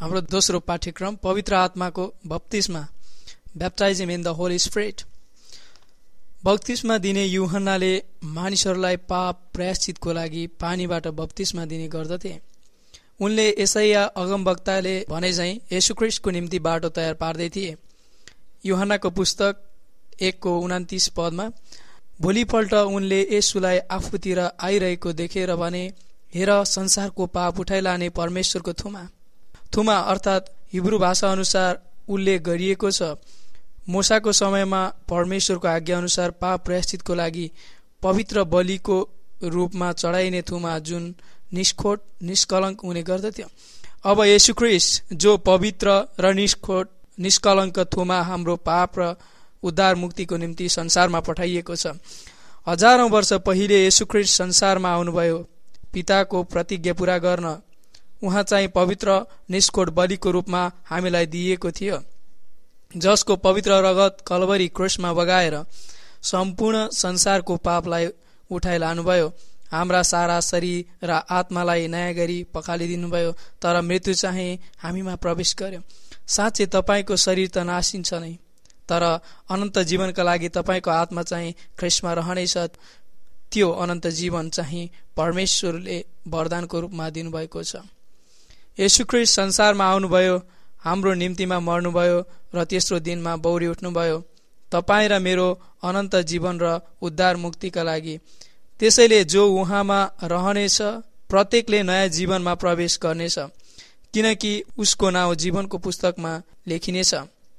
हाम्रो दोस्रो पाठ्यक्रम पवित्र आत्माको बप्तिस्मा, baptising in the Holy Spirit. बप्तिस्मा दिने यूहन्नाले मानिसहरूलाई पाप प्रायश्चितको लागि पानीबाट बप्तिस्मा दिने गर्दथे। उनले यशाया अगमवक्ताले भने झैं येशूख्रीष्टको निम्ति बाटो तयार पार्दै थिए। यूहन्नाको पुस्तक 1:29 भोलिपल्ट उनले येशूलाई आफूतिर आइरहेको देखेर भने, हेर, संसारको पाप उठाइलाने परमेश्वरको थुमा अर्थात् हिब्रू भाषा अनुसार उल्लेख गरिएको छ। मूसाको समयमा परमेश्वरको आज्ञा अनुसार पाप प्रायश्चितको लागि पवित्र बलिको रूपमा चढाइने थुमा जुन निष्खोट निष्कलङ्क हुने गर्दथ्यो। अब येशूख्रीष्ट जो पवित्र र निष्खोट निष्कलङ्क थुमा हाम्रो पाप र उद्धार मुक्तिको निम्ति संसारमा पठाइएको छ। हजारौं वर्ष पहिले येशूख्रीष्ट संसारमा आउनुभयो पिताको प्रतिज्ञा पूरा गर्न। उहाँ चाहिँ पवित्र निष्खोट बलिको रूपमा हामीलाई दिइएको थियो, जसको पवित्र रगत कलवरी क्रुसमा बगाएर सम्पूर्ण संसारको पापलाई उठाइ लानुभयो। हाम्रा सारा शरीर र आत्मालाई नयाँ गरी पखालिदिनुभयो, तर मृत्यु चाहिँ हामीमा प्रवेश गर्यो। साँच्चै तपाईको शरीर त नासिन्छ नै, तर अनन्त जीवनका लागि तपाईको आत्मा चाहिँ ख्रिस्टमा रहनेछ। त्यो अनन्त जीवन चाहिँ परमेश्वरले वरदानको रूपमा दिनुभएको छ। येशूख्रीष्ट संसारमा आउनुभयो, हाम्रो निम्तिमा मर्नुभयो र तेस्रो दिनमा बौरी उठ्नुभयो तपाईँ र मेरो अनन्त जीवन र उद्धार मुक्तिका लागि। त्यसैले जो उहाँमा रहनेछ प्रत्येकले नयाँ जीवनमा प्रवेश गर्नेछ, किनकि उसको नाउँ जीवनको पुस्तकमा लेखिनेछ।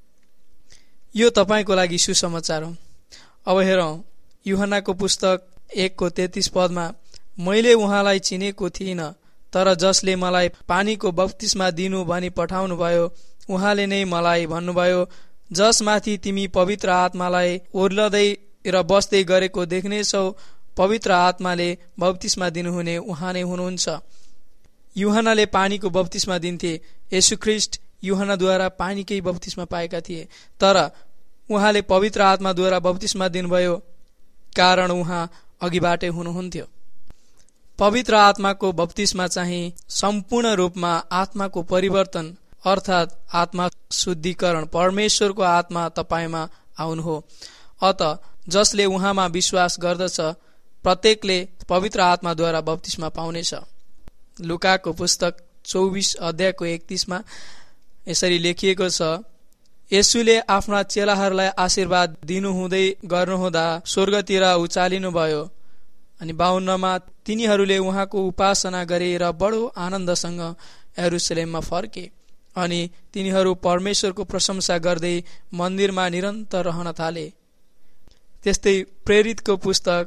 यो तपाईको लागि सुसमाचार हो। अब हेरौं यूहन्नाको पुस्तक 1:33 मैले उहाँलाई चिनेको थिइनँ, तर जसले मलाई पानीको बप्तिस्मा दिनु भनी पठाउनु भयो उहाँले नै मलाई भन्नुभयो, जसमाथि तिमी पवित्र आत्मालाई ओर्लदै र बस्दै गरेको देख्नेछौ, पवित्र आत्माले बप्तिस्मा दिनुहुने उहाँ नै हुनुहुन्छ। यूहन्नाले पानीको बप्तिस्मा दिन्थे। येशूख्रीष्ट यूहन्नाद्वारा पानीकै बप्तिस्मा पाएका थिए, तर उहाँले पवित्र आत्माद्वारा बप्तिस्मा दिनुभयो, कारण उहाँ अघिबाटै हुनुहुन्थ्यो। पवित्र आत्माको बप्तिस्मा चाहिँ सम्पूर्ण रूपमा आत्माको परिवर्तन अर्थात् आत्मा शुद्धिकरण, परमेश्वरको आत्मा तपाईमा आउनु हो। अत जसले उहाँमा विश्वास गर्दछ प्रत्येकले पवित्र आत्माद्वारा बप्तिस्मा पाउनेछ। लुकाको पुस्तक 24:31 यसरी लेखिएको छ, येशूले आफ्ना चेलाहरूलाई आशीर्वाद दिनुहुँदै गर्नुहुँदा स्वर्गतिर उचालिनुभयो। अनि 52 तिनीहरूले उहाँको उपासना गरे र बडो आनन्दसँग यरुशलेममा फर्के। अनि तिनीहरू परमेश्वरको प्रशंसा गर्दै मन्दिरमा निरन्तर रहन थाले। त्यस्तै प्रेरितको पुस्तक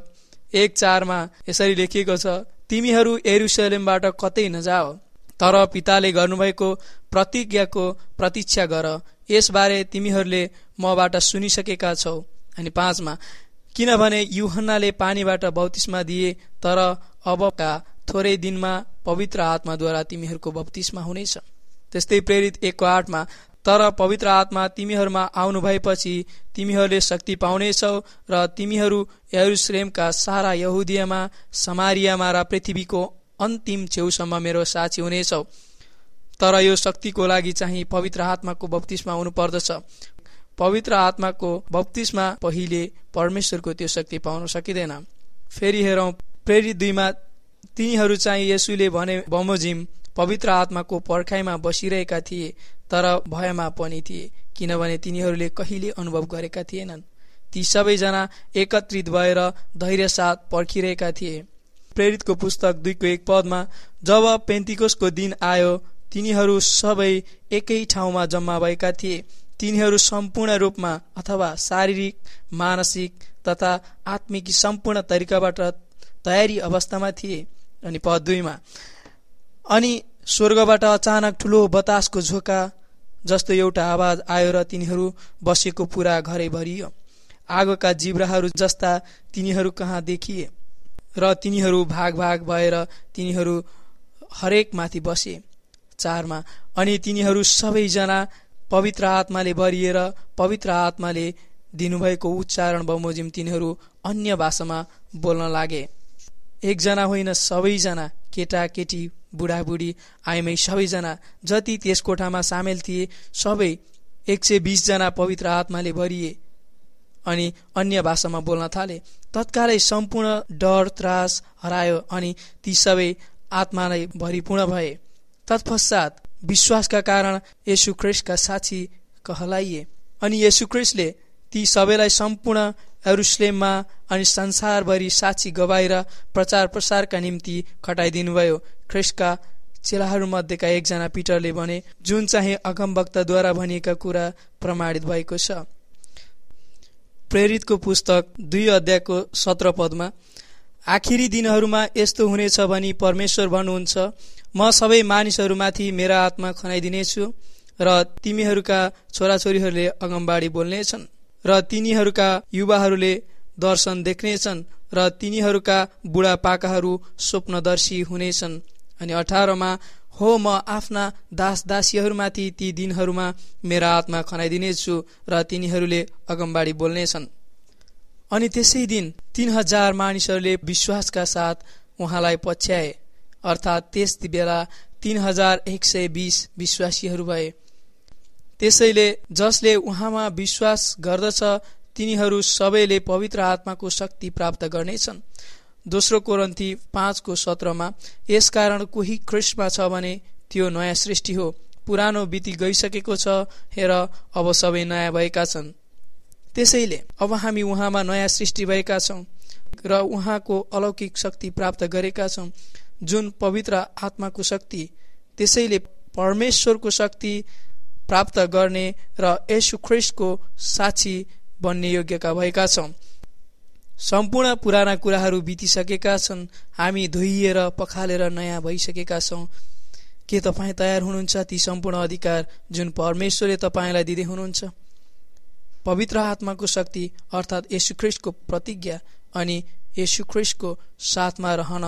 1:4 यसरी लेखिएको छ, तिमीहरू यरुशलेमबाट कतै नजाओ, तर पिताले गर्नुभएको प्रतिज्ञाको प्रतीक्षा गर, यसबारे तिमीहरूले मबाट सुनिसकेका छौ। अनि 5 किनभने यूहन्नाले पानीबाट बप्तिस्मा दिए, तर अबका थोरै दिनमा पवित्र आत्माद्वारा तिमीहरूको बप्तिस्मा हुनेछ। त्यस्तै प्रेरित 1:8 तर पवित्र आत्मा तिमीहरूमा आउनु भएपछि तिमीहरूले शक्ति पाउनेछौ र तिमीहरू यरुशलेमका सारा यहुदियामा, समारियामा र पृथ्वीको अन्तिम छेउसम्म मेरो साक्षी हुनेछौ। तर यो शक्तिको लागि चाहिँ पवित्र आत्माको बप्तिस्मा हुनु पर्दछ। पवित्र आत्माको बप्तिस्मा पहिले परमेश्वरको त्यो शक्ति पाउन सकिँदैन। फेरि हेरौं प्रेरित 2 तिनीहरू चाहिँ येशूले भने बमोजिम पवित्र आत्माको पर्खाइमा बसिरहेका थिए, तर भयमा पनि थिए, किनभने तिनीहरूले कहिले अनुभव गरेका थिएनन्। ती सबैजना एकत्रित भएर धैर्य साथ पर्खिरहेका थिए। प्रेरितको पुस्तक 2:1 जब पेन्तिकोसको दिन आयो तिनीहरू सबै एकै ठाउँमा जम्मा भएका थिए। तिनीहरू सम्पूर्ण रूपमा अथवा शारीरिक, मानसिक तथा आत्मिक सम्पूर्ण तरिकाबाट तयारी अवस्थामा थिए। अनि पद 2 अनि स्वर्गबाट अचानक ठुलो बतासको झोका जस्तो एउटा आवाज आयो र तिनीहरू बसेको पूरा घरै भरियो। आगोका जिब्राहरू जस्ता तिनीहरू कहाँ देखिए र तिनीहरू भाग भाग भएर तिनीहरू हरेक माथि बसे। 4 अनि तिनीहरू सबैजना पवित्र आत्माले भरिएर पवित्र आत्माले दिनुभएको उच्चारण बमोजिम तिनीहरू अन्य भाषामा बोल्न लागे। एकजना होइन सबैजना, केटाकेटी बुढाबुढी आइमै सबैजना जति त्यस कोठामा सामेल थिए सबै 120 जना पवित्र आत्माले भरिए अनि अन्य भाषामा बोल्न थाले। तत्कालै सम्पूर्ण डर त्रास हरायो अनि ती सबै आत्मालाई भरिपूर्ण भए। तत्पश्चात विश्वासका कारण येशू ख्रीष्टका साक्षी कहलाइए अनि येशू ख्रीष्टले ती सबैलाई सम्पूर्ण यरुशलेममा अनि संसारभरि साक्षी गवाई र प्रचार प्रसारका निम्ति खटाइदिनुभयो। ख्रीष्टका चेलाहरूमध्येका एकजना पिटरले भने, जुन चाहिँ अगमवक्ताद्वारा भनिएका कुरा प्रमाणित भएको छ। प्रेरितको पुस्तक 2 अध्यायको 17 पदमा, आखिरी दिनहरूमा यस्तो हुनेछ भनी परमेश्वर भन्नुहुन्छ, म सबै मानिसहरूमाथि मेरा आत्मा खनाइदिनेछु र तिमीहरूका छोराछोरीहरूले अगमबाडी बोल्नेछन् र तिनीहरूका युवाहरूले दर्शन देख्नेछन् र तिनीहरूका बुढापाकाहरू स्वप्नदर्शी हुनेछन्। अनि 18मा, हो म आफ्ना दास दासीहरूमाथि ती दिनहरूमा मेरा आत्मा खनाइदिनेछु र तिनीहरूले अगमबाडी बोल्नेछन्। अनि त्यसै दिन 3000 मानिसहरूले विश्वासका साथ उहाँलाई पछ्याए, अर्थात् त्यस बेला 3120 विश्वासीहरू भए। त्यसैले जसले उहाँमा विश्वास गर्दछ तिनीहरू सबैले पवित्र आत्माको शक्ति प्राप्त गर्नेछन्। 2 कोरिन्थी 5:17मा, यसकारण कोही ख्रीष्टमा छ भने त्यो नयाँ सृष्टि हो, पुरानो बिति गइसकेको छ, हेर अब सबै नयाँ भएका छन्। त्यसैले अब हामी उहाँमा नयाँ सृष्टि भएका छौं र उहाँको अलौकिक शक्ति प्राप्त गरेका छौं, जुन पवित्र आत्माको शक्ति। त्यसैले परमेश्वरको शक्ति प्राप्त गर्ने र येशू ख्रीष्टको साक्षी बन्ने योग्यका भएका छौं। सम्पूर्ण पुराना कुराहरू बितिसकेका छन्, हामी धोइएर पखालेर नयाँ भइसकेका छौं। के तपाईँ तयार हुनुहुन्छ ती सम्पूर्ण अधिकार जुन परमेश्वरले तपाईलाई दिँदै हुनुहुन्छ? पवित्र आत्माको शक्ति अर्थात् येशू ख्रीष्टको प्रतिज्ञा अनि येशू ख्रीष्टको साथमा रहन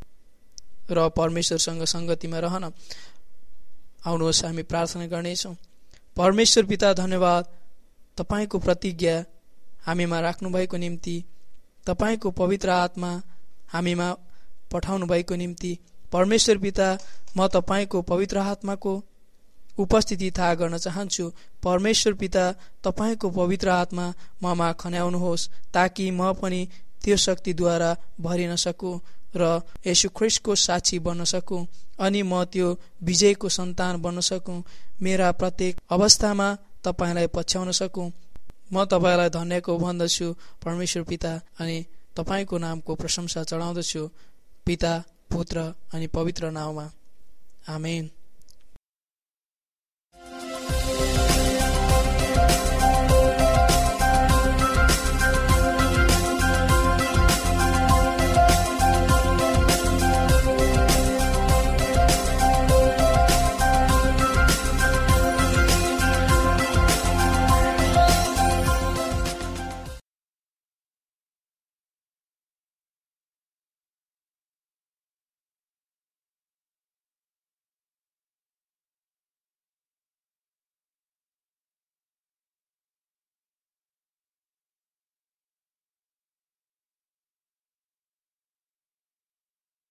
र परमेश्वरसँग संगतिमा रहन। आउनुहोस् हामी प्रार्थना गर्नेछौँ। परमेश्वर पिता, धन्यवाद तपाईको प्रतिज्ञा हामीमा राख्नु भएको निम्ति, तपाईको पवित्र आत्मा हामीमा पठाउनु भएको निम्ति। परमेश्वर पिता, म तपाईको पवित्र आत्माको उपस्थिति थाहा गर्न चाहन्छु। परमेश्वर पिता, तपाईको पवित्र आत्मा ममा खन्याउनुहोस् ताकि म पनि त्यो शक्तिद्वारा भरिन सकूँ र येशू ख्रीष्टको साक्षी बन्न सकूँ अनि म त्यो विजयको सन्तान बन्न सकूँ। मेरा प्रत्येक अवस्थामा तपाईलाई पछ्याउन सकूँ। म तपाईलाई धन्यको भन्दछु परमेश्वर पिता, अनि तपाईको नामको प्रशंसा चढाउँदछु पिता, पुत्र अनि पवित्र नाममा। आमेन।